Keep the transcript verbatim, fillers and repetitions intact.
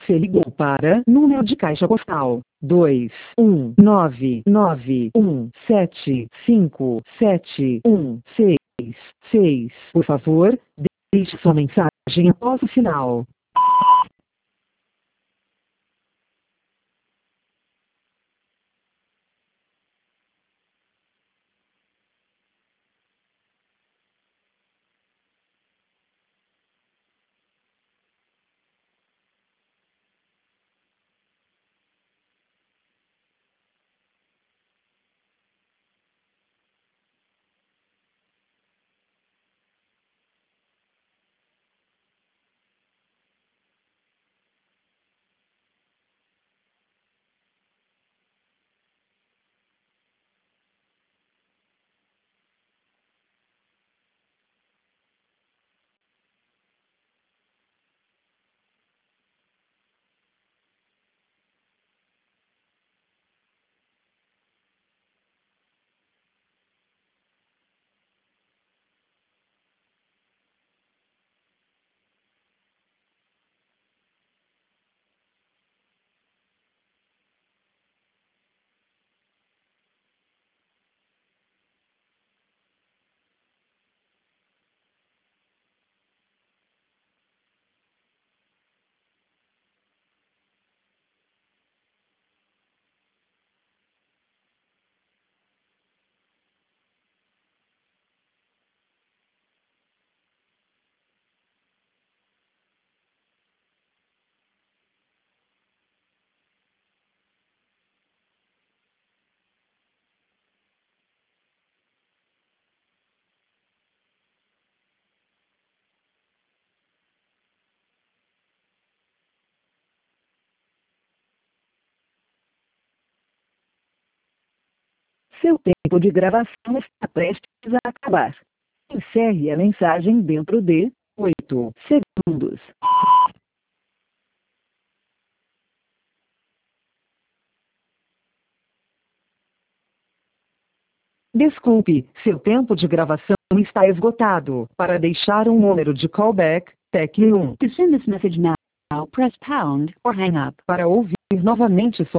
Você ligou para número de caixa postal dois um nove nove um sete cinco sete um seis seis. Por favor, deixe sua mensagem após o sinal. Seu tempo de gravação está prestes a acabar. Encerre a mensagem dentro de oito segundos. Desculpe, seu tempo de gravação está esgotado. Para deixar um número de callback, tecle um. To send this message now, press pound or hang up. Para ouvir novamente sua